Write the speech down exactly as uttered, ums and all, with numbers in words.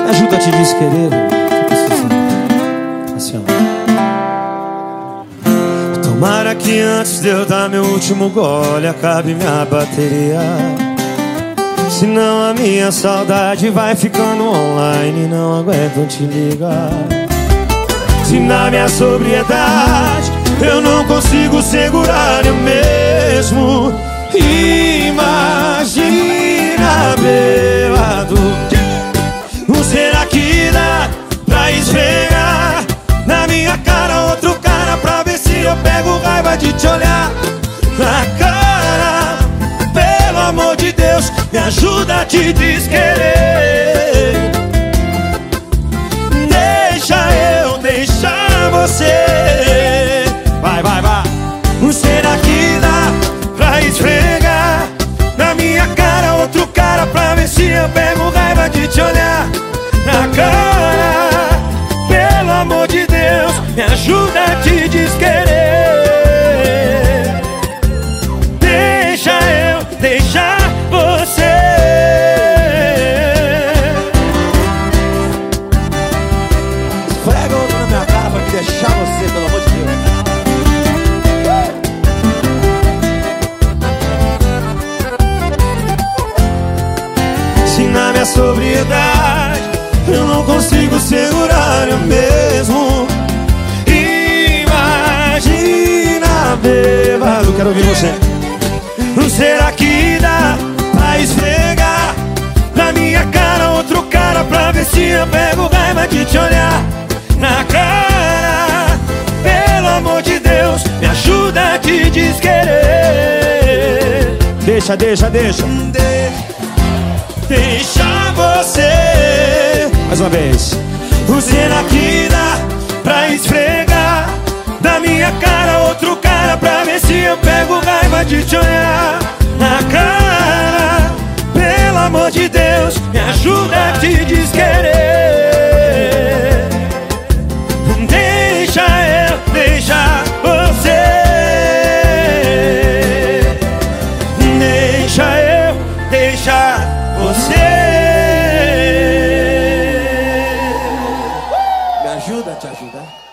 ajuda a te desquerer. Assim, ó. Tomara que antes de eu dar meu último gole acabe minha bateria, senão a minha saudade vai ficando online e não aguento te ligar. Se na minha sobriedade eu não consigo segurar eu mesmo, imagina bêbado. Será que dá pra esfregar na minha cara outro cara pra ver se eu pego raiva de te olhar na cara? Pelo amor de Deus, me ajuda a te desquerer. Deixa eu deixar você. Vai, vai, vai. Será que dá pra esfregar na minha cara outro cara pra ver se eu pego raiva de te olhar na cara? Pelo amor de Deus, me ajuda a te desquerer. Deixa eu deixar você. Esfrega outro na minha cara pra me deixar você, pelo amor de Deus. Se na minha sobriedade eu não consigo segurar eu mesmo, imagina bêbado. Quero ouvir você. Será que dá pra esfregar na minha cara outro cara pra ver se eu pego raiva de te olhar na cara? Pelo amor de Deus, me ajuda a te desquerer. Deixa, deixa, deixa. Deixa você. Mais uma vez. Será que dá pra esfregar na minha cara outro cara pra ver se eu pego raiva de te olhar na cara? Pelo amor de Deus, me ajuda a te desquerer. Deixa eu deixar você. Deixa eu deixar você. Me ajuda a te ajudar.